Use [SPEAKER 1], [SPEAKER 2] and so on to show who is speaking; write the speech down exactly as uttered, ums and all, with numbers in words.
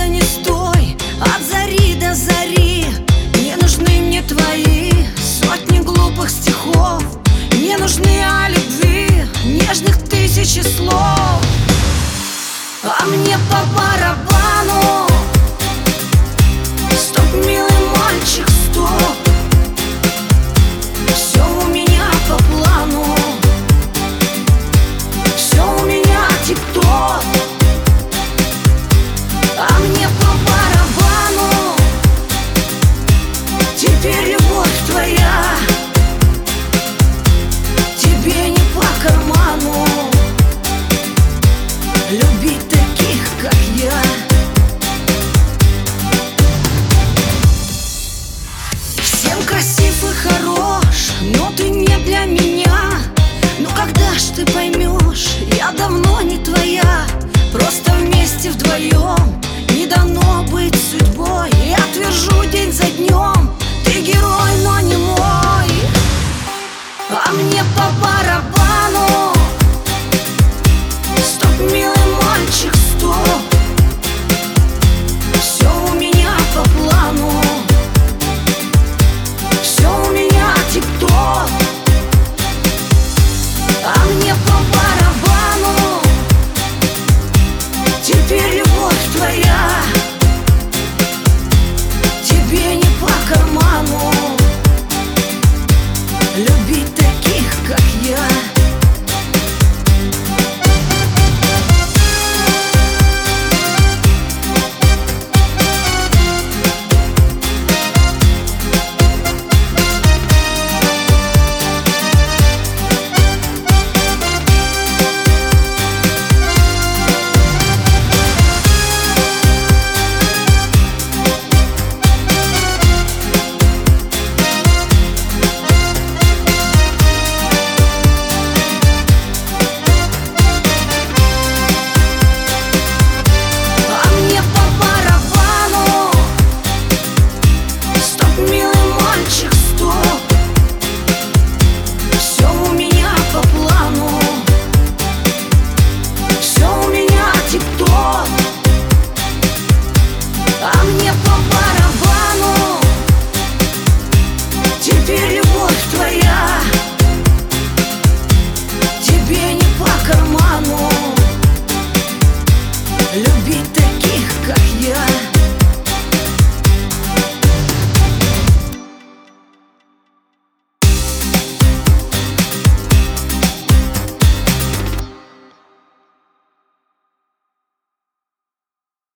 [SPEAKER 1] не стой от зари до зари. Не нужны мне твои сотни глупых стихов, не нужны о любви нежных тысячи слов. А мне по барабану, стоп, милый мальчик, стоп. Все у меня по плану, все у меня тип-топ. А мне по барабану, теперь любовь твоя тебе не по карману любить таких, как я. Всем красив и хорош, но ты не для меня. Ну когда ж ты поймешь, я давно не твоя. Просто вместе вдвоем не дано быть судьбой. Я твержу день за днем, ты герой, но не мой. А мне по барабану,